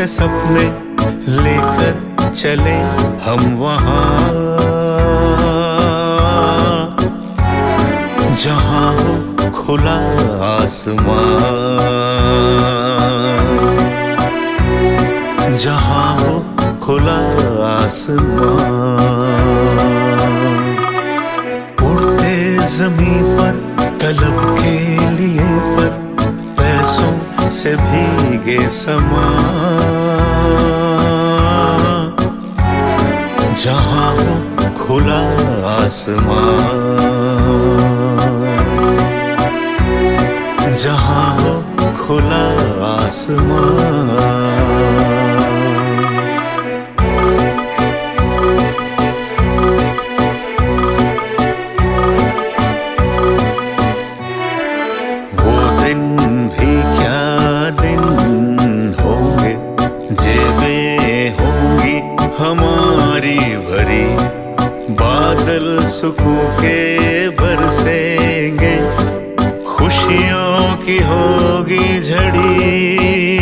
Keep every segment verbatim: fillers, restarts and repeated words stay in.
सपने लेकर चले हम वहाँ जहाँ हो खुला आसमां, जहाँ हो खुला आसमां। उड़ते ज़मीं पर तलब के लिए पर पैसों से भीगे समा, जहाँ हो खुला आसमां, जहाँ हो खुला आसमां। हमारी भरी बादल सुकून के बरसेंगे, खुशियों की होगी झड़ी,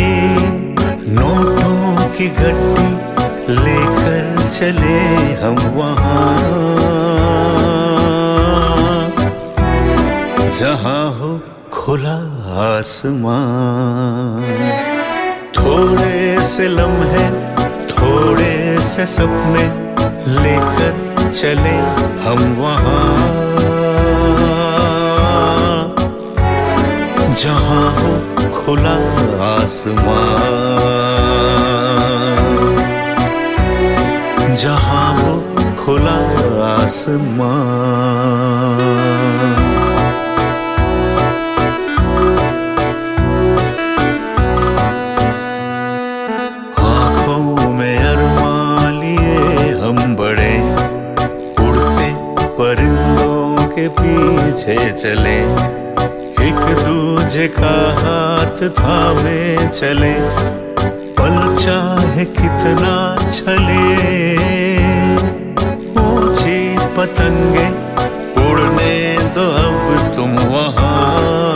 नोटों की गड्डी लेकर चले हम वहाँ जहाँ हो खुला आसमां। थोड़े से लम्हे थोड़े से सपने लेकर चले हम वहाँ जहाँ हो खुला आसमां, जहाँ हो खुला आसमां। परिंदों के पीछे चले, एक दूजे का हाथ थामे चले, पल चाहे कितना चले, ऊंची पतंगे उड़ने दो अब तुम वहाँ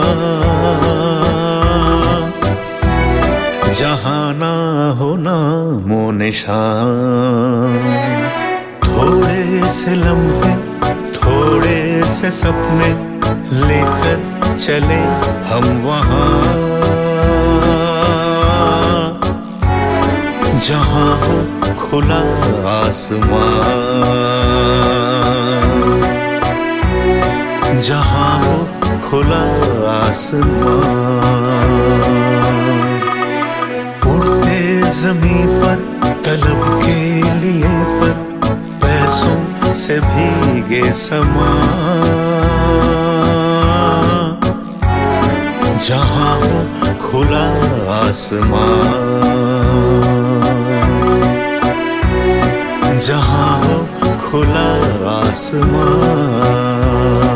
जहाँ ना हो नामो निशान। थोड़े से लम्हे थोड़े से सपने लेकर चले हम वहाँ जहाँ हो खुला आसमां, जहाँ हो खुला आसमां। उड़ते ज़मीं पर तलब के लिए पर पैसों से भीगे समा, जहाँ हो खुला आसमां, जहाँ हो खुला आसमां।